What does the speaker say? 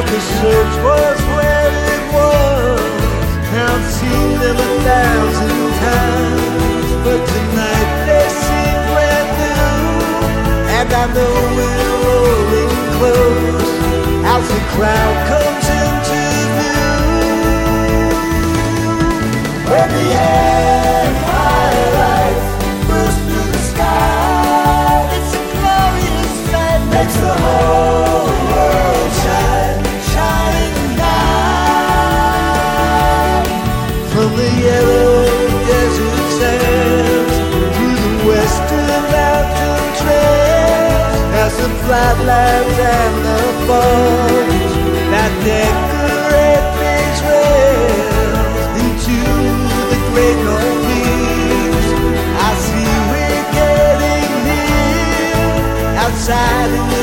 as the search was where it was. I've seen them 1,000 times, but tonight they seem brand new. And I know we're rolling close as the crowd comes into view. When the empire lights burst through the sky, it's a glorious sight, makes the whole world shine, shining night. From the yellow desert sands through the western mountain trails, past the flatlands and the falls that decorate these rails into the great northeast. I see we're getting near outside in the